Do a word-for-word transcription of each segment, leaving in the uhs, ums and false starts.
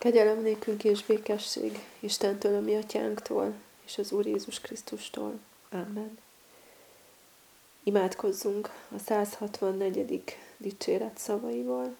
Kegyelem nékünk és békesség Istentől, a mi atyánktól, és az Úr Jézus Krisztustól. Amen. Imádkozzunk a száz hatvannegyedik dicséret szavaival.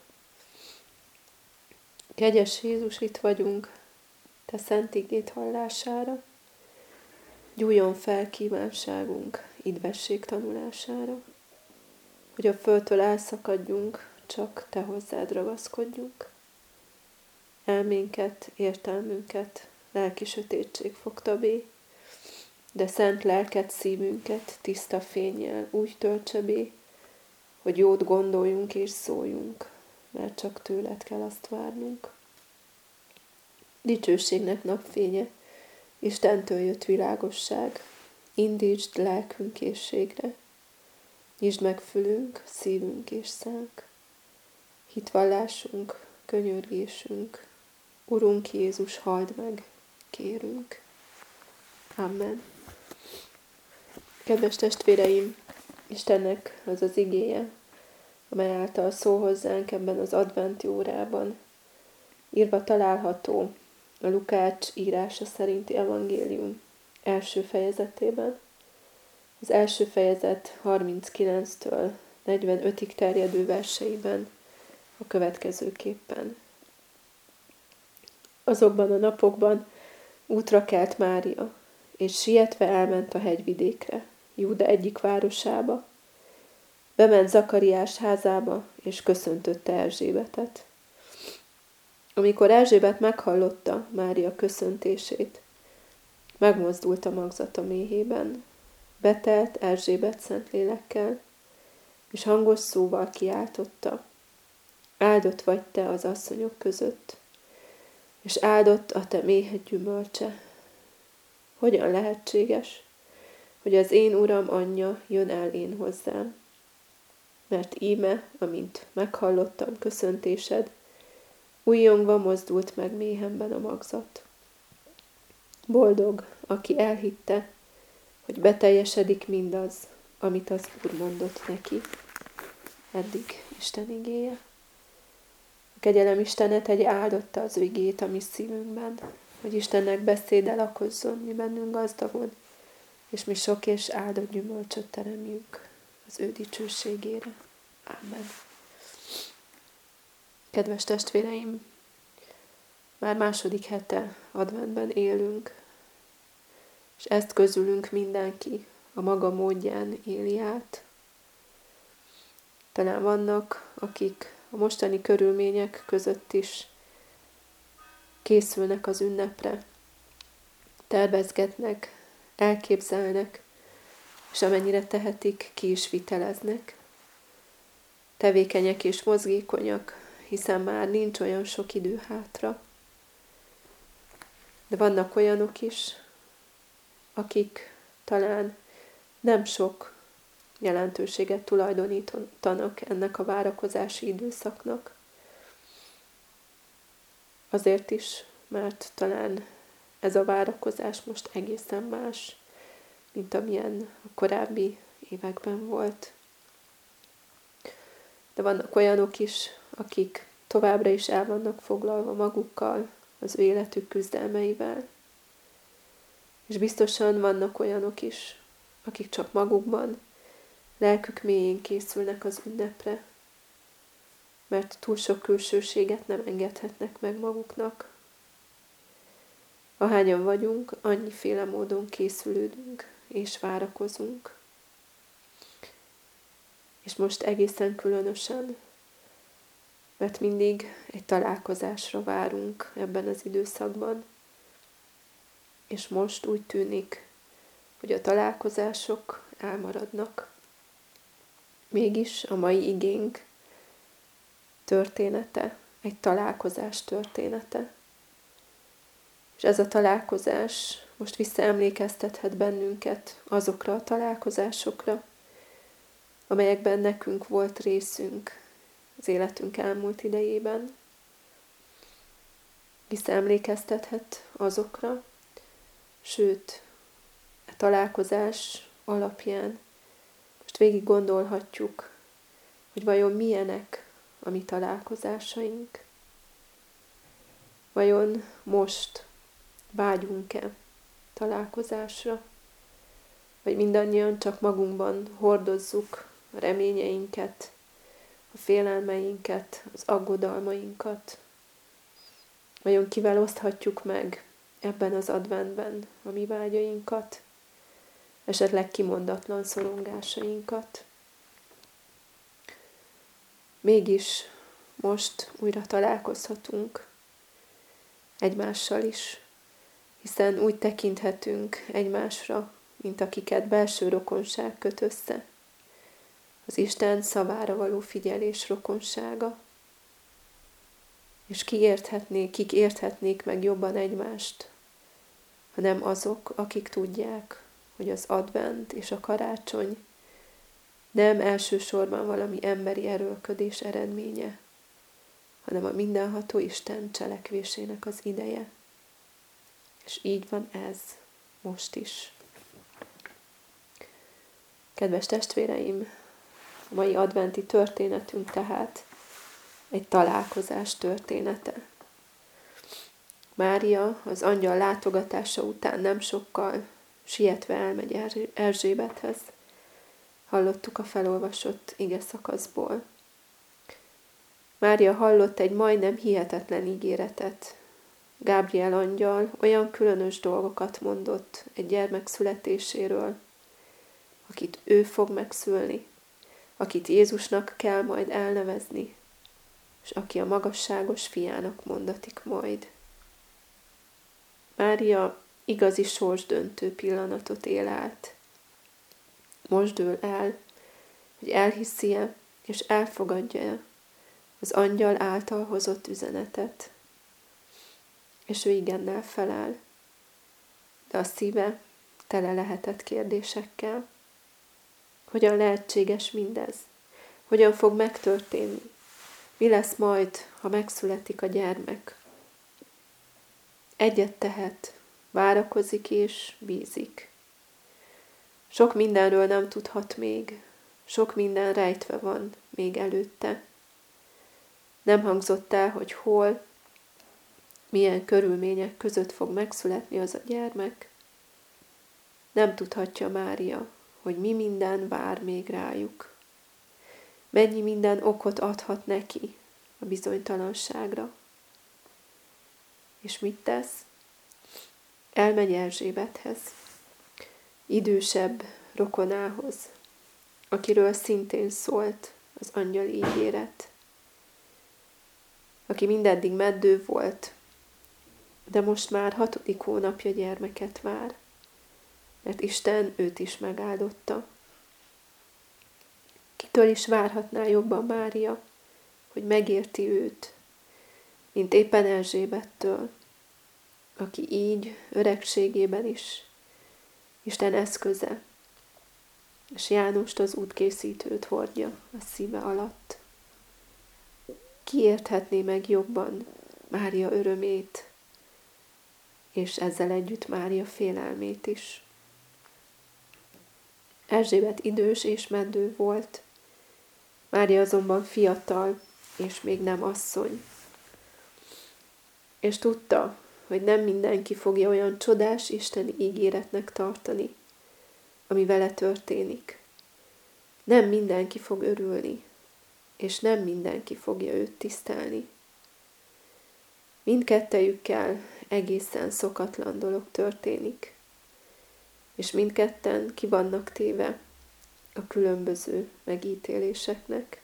Kegyes Jézus, itt vagyunk, Te szent igéd hallására, gyújjon fel kívánságunk idvesség tanulására, hogy a földtől elszakadjunk, csak Te hozzád ragaszkodjunk. Elménket, értelmünket lelki sötétség fogta bé, de szent lelked szívünket tiszta fénnyel úgy töltse bé, hogy jót gondoljunk és szóljunk, mert csak tőled kell azt várnunk. Dicsőségnek napfénye, Istentől jött világosság, indítsd lelkünk készségre, nyisd meg fülünk, szívünk és szánk, hitvallásunk, könyörgésünk, Urunk Jézus, halld meg, kérünk. Amen. Kedves testvéreim, Istennek az az igéje, amely által szól hozzánk ebben az adventi órában, írva található a Lukács írása szerinti evangélium első fejezetében. Az első fejezet harminckilenctől negyvenötig terjedő verseiben a következőképpen. Azokban a napokban útra kelt Mária, és sietve elment a hegyvidékre, Júda egyik városába. Bement Zakariás házába, és köszöntötte Erzsébetet. Amikor Erzsébet meghallotta Mária köszöntését, megmozdult a magzata méhében, betelt Erzsébet Szentlélekkel, és hangos szóval kiáltotta: áldott vagy te az asszonyok között, és áldott a te méhed gyümölcse. Hogyan lehetséges, hogy az én uram anyja jön el én hozzám? Mert íme, amint meghallottam köszöntésed, újjongva mozdult meg méhemben a magzat. Boldog, aki elhitte, hogy beteljesedik mindaz, amit az Úr mondott neki. Eddig Isten igéje. A kegyelem Istene tegye áldotta az ő igét a mi szívünkben, hogy Istennek beszéde lakozzon mi bennünk gazdagon, és mi sok és áldott gyümölcsöt teremjünk az ő dicsőségére. Amen. Kedves testvéreim, már második hete adventben élünk, és ezt közülünk mindenki a maga módján éli át. Talán vannak, akik a mostani körülmények között is készülnek az ünnepre, tervezgetnek, elképzelnek, és amennyire tehetik, ki is viteleznek. Tevékenyek és mozgékonyak, hiszen már nincs olyan sok idő hátra. De vannak olyanok is, akik talán nem sok jelentőséget tulajdonítanak ennek a várakozási időszaknak. Azért is, mert talán ez a várakozás most egészen más, mint amilyen a korábbi években volt. De vannak olyanok is, akik továbbra is el vannak foglalva magukkal, az ő életük küzdelmeivel. És biztosan vannak olyanok is, akik csak magukban, lelkük mélyén készülnek az ünnepre, mert túl sok külsőséget nem engedhetnek meg maguknak. Ahányan vagyunk, annyiféle módon készülődünk és várakozunk. És most egészen különösen, mert mindig egy találkozásra várunk ebben az időszakban, és most úgy tűnik, hogy a találkozások elmaradnak. Mégis a mai igénk története, egy találkozás története. És ez a találkozás most visszaemlékeztethet bennünket azokra a találkozásokra, amelyekben nekünk volt részünk az életünk elmúlt idejében. Visszaemlékeztethet azokra, sőt, a találkozás alapján most végig gondolhatjuk, hogy vajon milyenek a mi találkozásaink. Vajon most vágyunk-e találkozásra? Vagy mindannyian csak magunkban hordozzuk a reményeinket, a félelmeinket, az aggodalmainkat? Vajon kivel oszthatjuk meg ebben az adventben a mi vágyainkat, esetleg kimondatlan szorongásainkat? Mégis most újra találkozhatunk egymással is, hiszen úgy tekinthetünk egymásra, mint akiket belső rokonság köt össze, az Isten szavára való figyelés rokonsága. És ki érthetnék, kik érthetnék meg jobban egymást, hanem azok, akik tudják, hogy az advent és a karácsony nem elsősorban valami emberi erőlködés eredménye, hanem a mindenható Isten cselekvésének az ideje. És így van ez most is. Kedves testvéreim, a mai adventi történetünk tehát egy találkozás története. Mária az angyal látogatása után nem sokkal sietve elmegy Erzsébethez. Hallottuk a felolvasott ige szakaszból. Mária hallott egy majdnem hihetetlen ígéretet. Gábriel angyal olyan különös dolgokat mondott egy gyermek születéséről, akit ő fog megszülni, akit Jézusnak kell majd elnevezni, és aki a magasságos fiának mondatik majd. Mária igazi sorsdöntő pillanatot él át. Most dől el, hogy elhiszi-e és elfogadja-e az angyal által hozott üzenetet. És ő igennel felel, de a szíve tele lehetett kérdésekkel. Hogyan lehetséges mindez? Hogyan fog megtörténni? Mi lesz majd, ha megszületik a gyermek? Egyet tehet, várakozik és bízik. Sok mindenről nem tudhat még, sok minden rejtve van még előtte. Nem hangzott el, hogy hol, milyen körülmények között fog megszületni az a gyermek. Nem tudhatja Mária, hogy mi minden vár még rájuk. Mennyi minden okot adhat neki a bizonytalanságra. És mit tesz? Elmegy Erzsébethez, idősebb rokonához, akiről szintén szólt az angyal ígéret, aki mindeddig meddő volt, de most már hatodik hónapja gyermeket vár, mert Isten őt is megáldotta. Kitől is várhatná jobban Mária, hogy megérti őt, mint éppen Erzsébettől, aki így öregségében is Isten eszköze, és Jánost, az útkészítőt hordja a szíve alatt. Ki érthetné meg jobban Mária örömét, és ezzel együtt Mária félelmét is. Erzsébet idős és meddő volt, Mária azonban fiatal, és még nem asszony. És tudta, hogy nem mindenki fogja olyan csodás isteni ígéretnek tartani, ami vele történik. Nem mindenki fog örülni, és nem mindenki fogja őt tisztelni. Mindkettejükkel egészen szokatlan dolog történik, és mindketten ki vannak téve a különböző megítéléseknek.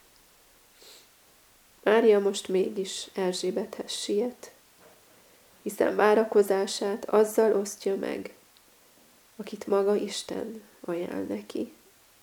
Mária most mégis Erzsébethez siet, hiszen várakozását azzal osztja meg, akit maga Isten ajánl neki.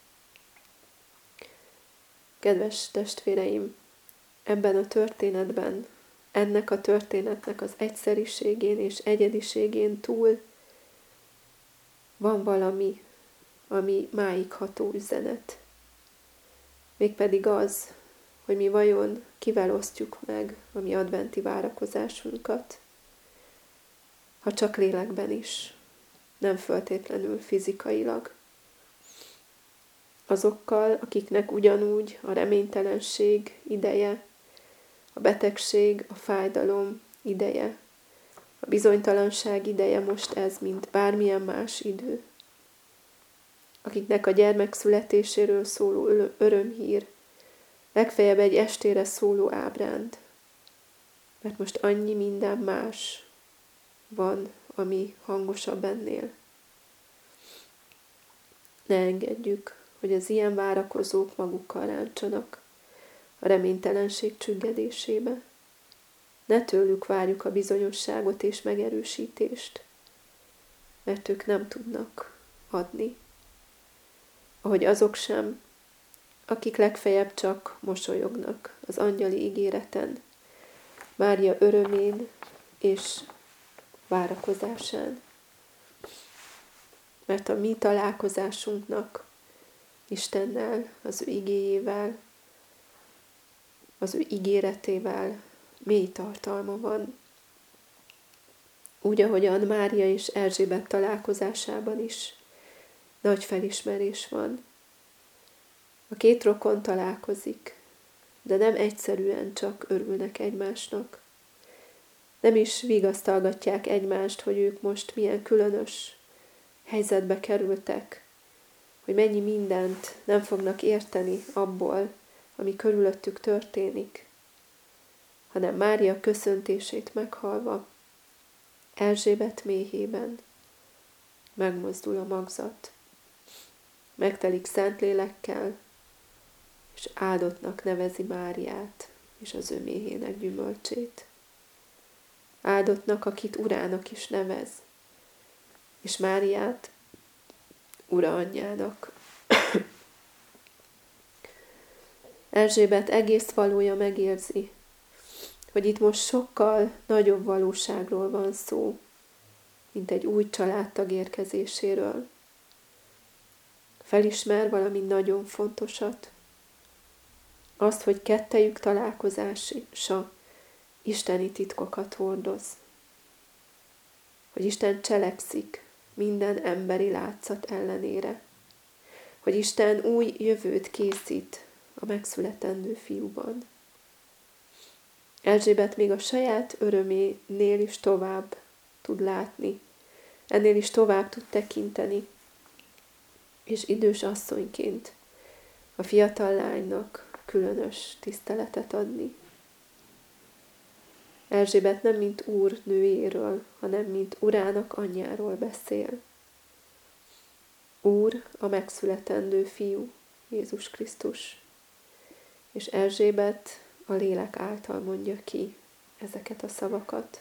Kedves testvéreim, ebben a történetben, ennek a történetnek az egyszeriségén és egyediségén túl van valami, ami máig ható üzenet. Mégpedig az, hogy mi vajon kivel osztjuk meg a mi adventi várakozásunkat, ha csak lélekben is, nem föltétlenül fizikailag. Azokkal, akiknek ugyanúgy a reménytelenség ideje, a betegség, a fájdalom ideje A bizonytalanság ideje most ez, mint bármilyen más idő. Akiknek a gyermek születéséről szóló örömhír, legfeljebb egy estére szóló ábránd. Mert most annyi minden más van, ami hangosabb ennél. Ne engedjük, hogy az ilyen várakozók magukkal ráncsanak a reménytelenség csüggedésébe. Ne tőlük várjuk a bizonyosságot és megerősítést, mert ők nem tudnak adni. Ahogy azok sem, akik legfeljebb csak mosolyognak az angyali ígéreten, Mária örömén és várakozásán. Mert a mi találkozásunknak Istennel, az ő igéjével, az ő ígéretével mély tartalma van. Úgy, ahogyan Mária és Erzsébet találkozásában is nagy felismerés van. A két rokon találkozik, de nem egyszerűen csak örülnek egymásnak. Nem is vigasztalgatják egymást, hogy ők most milyen különös helyzetbe kerültek, hogy mennyi mindent nem fognak érteni abból, ami körülöttük történik, hanem Mária köszöntését meghalva, Erzsébet méhében megmozdul a magzat, megtelik Szentlélekkel, és áldottnak nevezi Máriát és az ő méhének gyümölcsét. Áldottnak, akit urának is nevez, és Máriát ura anyjának. Erzsébet egész valója megérzi, hogy itt most sokkal nagyobb valóságról van szó, mint egy új családtag érkezéséről. Felismer valami nagyon fontosat, azt, hogy kettejük találkozása isteni titkokat hordoz. Hogy Isten cselekszik minden emberi látszat ellenére. Hogy Isten új jövőt készít a megszületendő fiúban. Erzsébet még a saját öröménél is tovább tud látni, ennél is tovább tud tekinteni, és idős asszonyként a fiatal lánynak különös tiszteletet adni. Erzsébet nem mint úr nőjéről, hanem mint urának anyjáról beszél. Úr a megszületendő fiú, Jézus Krisztus. És Erzsébet a lélek által mondja ki ezeket a szavakat.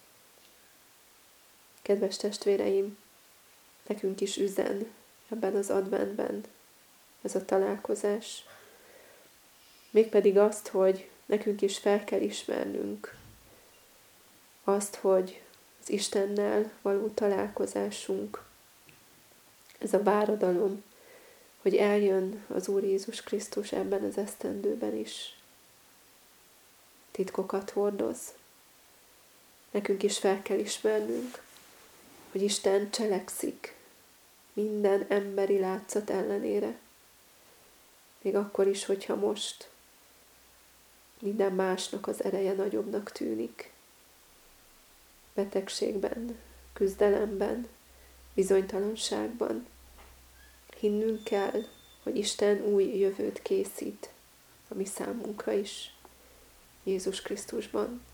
Kedves testvéreim, nekünk is üzen ebben az adventben ez a találkozás. Mégpedig azt, hogy nekünk is fel kell ismernünk azt, hogy az Istennel való találkozásunk, ez a váradalom, hogy eljön az Úr Jézus Krisztus ebben az esztendőben is. Titkokat hordoz. Nekünk is fel kell ismernünk, hogy Isten cselekszik minden emberi látszat ellenére. Még akkor is, hogyha most minden másnak az ereje nagyobbnak tűnik. Betegségben, küzdelemben, bizonytalanságban. Hinnünk kell, hogy Isten új jövőt készít a mi számunkra is, Jézus Krisztusban.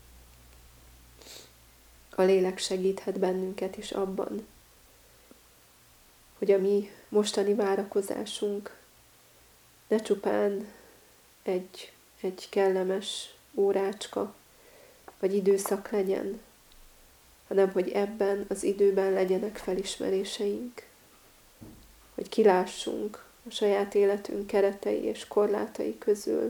A lélek segíthet bennünket is abban, hogy a mi mostani várakozásunk ne csupán egy, egy kellemes órácska, vagy időszak legyen, hanem hogy ebben az időben legyenek felismeréseink, hogy kilássunk a saját életünk keretei és korlátai közül,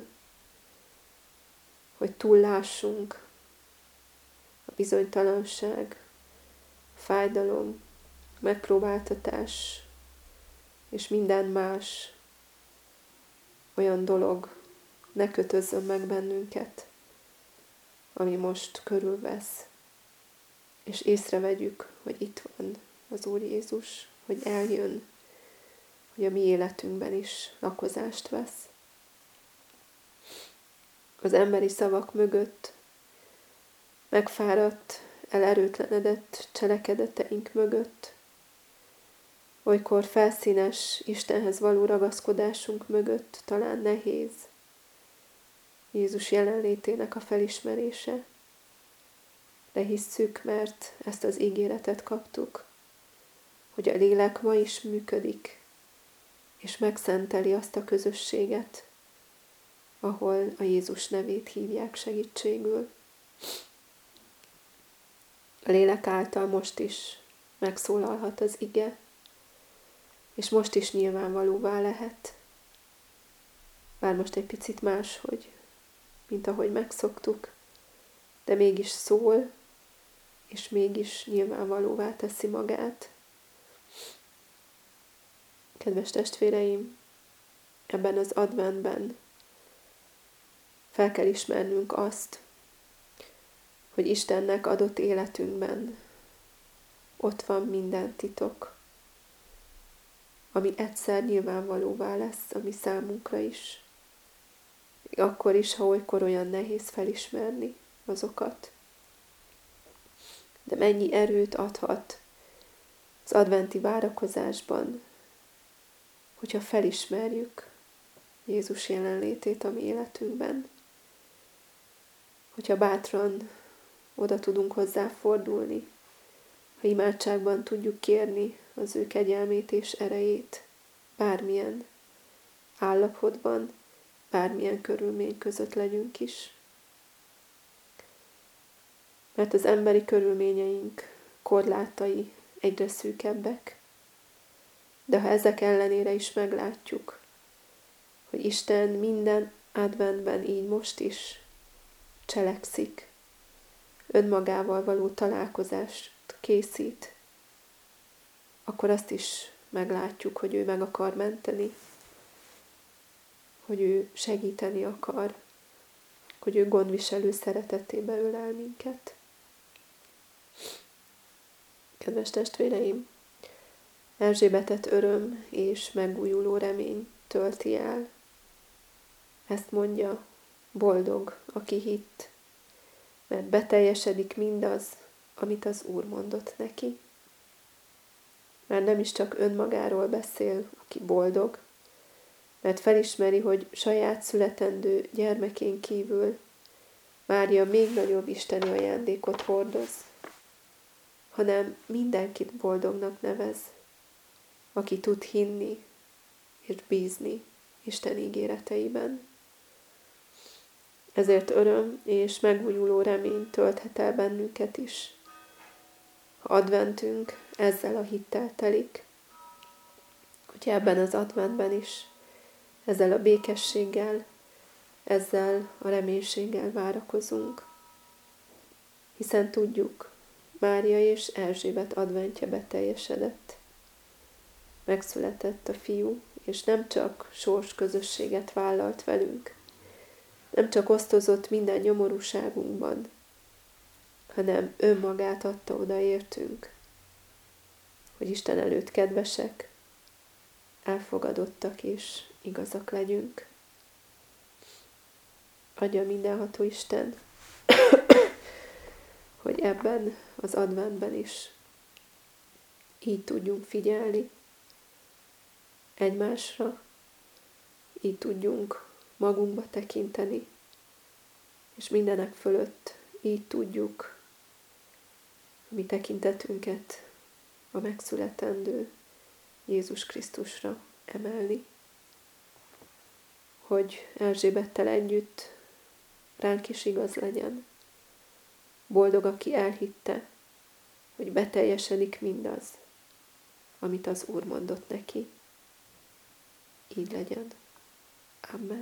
hogy túllássunk a bizonytalanság, a fájdalom, a megpróbáltatás és minden más olyan dolog ne kötözzön meg bennünket, ami most körülvesz. És észrevegyük, hogy itt van az Úr Jézus, hogy eljön, hogy a mi életünkben is lakozást vesz. Az emberi szavak mögött megfáradt elerőtlenedett cselekedeteink mögött, olykor felszínes Istenhez való ragaszkodásunk mögött talán nehéz Jézus jelenlétének a felismerése, de hisszük, mert ezt az ígéretet kaptuk, hogy a lélek ma is működik, és megszenteli azt a közösséget, ahol a Jézus nevét hívják segítségül. A lélek által most is megszólalhat az ige, és most is nyilvánvalóvá lehet, bár most egy picit máshogy, mint ahogy megszoktuk, de mégis szól, és mégis nyilvánvalóvá teszi magát. Kedves testvéreim, ebben az adventben fel kell ismernünk azt, hogy Istennek adott életünkben ott van minden titok, ami egyszer nyilvánvalóvá lesz a mi számunkra is. Akkor is, ha olykor olyan nehéz felismerni azokat. De mennyi erőt adhat az adventi várakozásban, hogyha felismerjük Jézus jelenlétét a mi életünkben. Hogyha bátran oda tudunk hozzá fordulni, ha imádságban tudjuk kérni az ő kegyelmét és erejét, bármilyen állapotban, bármilyen körülmény között legyünk is. Mert az emberi körülményeink korlátai egyre szűkebbek, de ha ezek ellenére is meglátjuk, hogy Isten minden adventben így most is cselekszik, önmagával való találkozást készít, akkor azt is meglátjuk, hogy ő meg akar menteni, hogy ő segíteni akar, hogy ő gondviselő szeretetébe ölel minket. Kedves testvéreim, Erzsébetet öröm és megújuló remény tölti el. Ezt mondja, boldog, aki hitt, mert beteljesedik mindaz, amit az Úr mondott neki. Már nem is csak önmagáról beszél, aki boldog, mert felismeri, hogy saját születendő gyermekén kívül Mária még nagyobb isteni ajándékot hordoz, hanem mindenkit boldognak nevez, aki tud hinni és bízni Isten ígéreteiben. Ezért öröm és megújuló remény tölthet el bennünket is, ha adventünk ezzel a hittel telik, hogy ebben az adventben is ezzel a békességgel, ezzel a reménységgel várakozunk. Hiszen tudjuk, Mária és Erzsébet adventje beteljesedett. Megszületett a fiú, és nem csak sors közösséget vállalt velünk, nem csak osztozott minden nyomorúságunkban, hanem önmagát adta oda értünk, hogy Isten előtt kedvesek, elfogadottak és igazak legyünk. Adja mindenható Isten, hogy ebben az adventben is így tudjunk figyelni egymásra, így tudjunk magunkba tekinteni, és mindenek fölött így tudjuk a mi tekintetünket a megszületendő Jézus Krisztusra emelni. Hogy Erzsébettel együtt ránk is igaz legyen. Boldog, aki elhitte, hogy beteljesedik mindaz, amit az Úr mondott neki. Így legyen. Amen.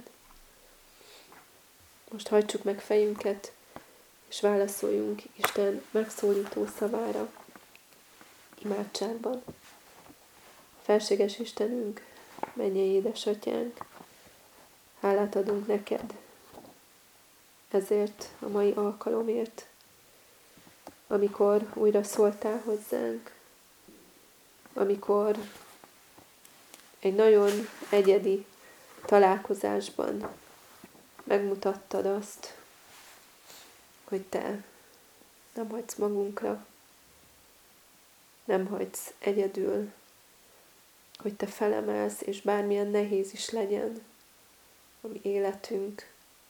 Most hajtsuk meg fejünket, és válaszoljunk Isten megszólító szavára imádságban. Felséges Istenünk, mennyei édesatyánk, hálát adunk neked ezért a mai alkalomért, amikor újra szóltál hozzánk, amikor egy nagyon egyedi találkozásban megmutattad azt, hogy te nem hagysz magunkra, nem hagysz egyedül, hogy te felemelsz, és bármilyen nehéz is legyen a mi életünk,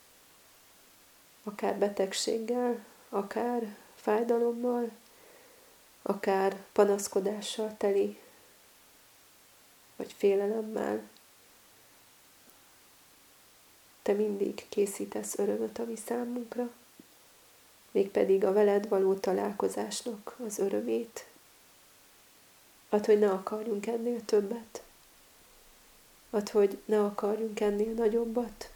akár betegséggel, akár fájdalommal, akár panaszkodással teli, vagy félelemmel. Te mindig készítesz örömöt a mi számunkra, mégpedig a veled való találkozásnak az örömét. Add, hogy ne akarjunk ennél többet. Add, hogy ne akarjunk ennél nagyobbat.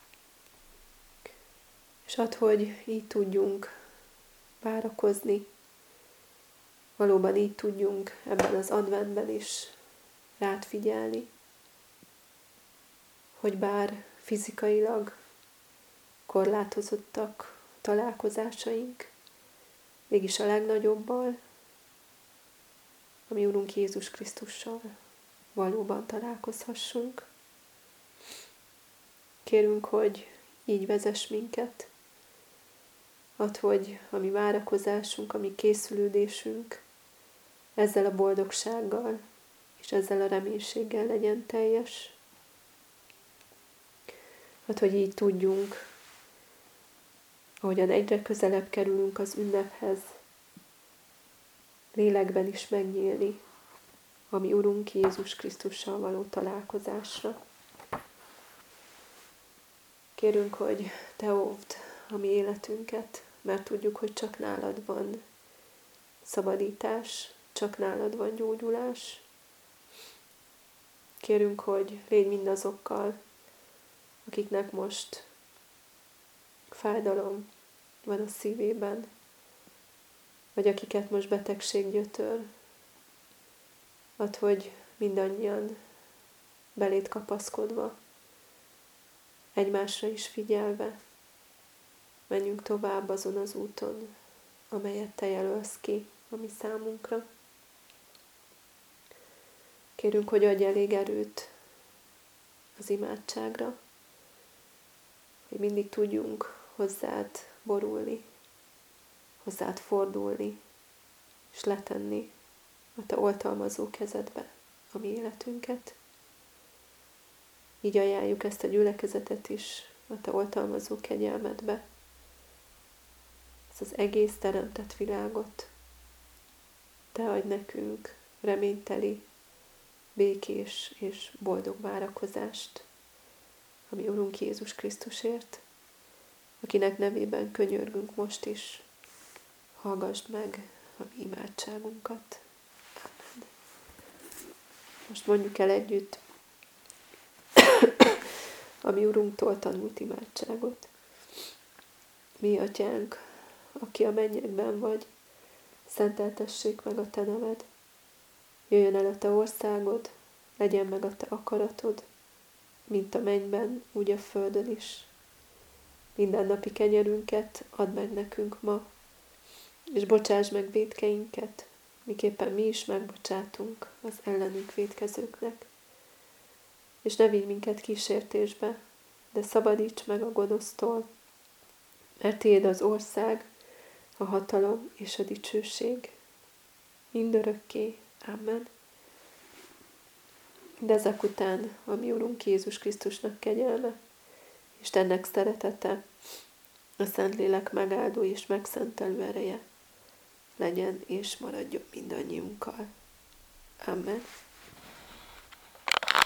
És add, hogy így tudjunk várakozni. Valóban így tudjunk ebben az adventben is rád figyelni. Hogy bár fizikailag korlátozottak találkozásaink, mégis a legnagyobbal, a mi Urunk Jézus Krisztussal valóban találkozhassunk. Kérünk, hogy így vezess minket. Add, hogy a mi várakozásunk, a mi készülődésünk ezzel a boldogsággal és ezzel a reménységgel legyen teljes. Add, hogy így tudjunk, ahogyan egyre közelebb kerülünk az ünnephez, lélekben is megnyílni a mi Urunk Jézus Krisztussal való találkozásra. Kérünk, hogy te óvd a mi életünket, mert tudjuk, hogy csak nálad van szabadítás, csak nálad van gyógyulás. Kérünk, hogy légy mindazokkal, akiknek most fájdalom van a szívében, vagy akiket most betegség gyötör. Add, hogy mindannyian beléd kapaszkodva, egymásra is figyelve, menjünk tovább azon az úton, amelyet te jelölsz ki a mi számunkra. Kérünk, hogy adj elég erőt az imádságra, hogy mindig tudjunk hozzád borulni, hozzád fordulni, és letenni a te oltalmazó kezedbe a mi életünket. Így ajánljuk ezt a gyülekezetet is a te oltalmazó kegyelmedbe, ezt az egész teremtett világot. Te adj nekünk reményteli, békés és boldog várakozást a mi Urunk Jézus Krisztusért, akinek nevében könyörgünk most is. Hallgasd meg a mi imádságunkat. Amen. Most mondjuk el együtt a mi Urunktól tanult imádságot. Mi, Atyánk, aki a mennyekben vagy, szenteltessék meg a te neved. Jöjjön el a te országod, legyen meg a te akaratod, mint a mennyben, úgy a földön is. Mindennapi kenyerünket add meg nekünk ma, és bocsáss meg vétkeinket, miképpen mi is megbocsátunk az ellenünk vétkezőknek. És ne vigy minket kísértésbe, de szabadíts meg a gonosztól, mert tiéd az ország, a hatalom és a dicsőség. Mindörökké. Amen. De ezek után a mi Urunk Jézus Krisztusnak kegyelme, Istennek szeretete, a Szentlélek megáldó és megszentelő ereje legyen és maradjon mindannyiunkkal. Amen.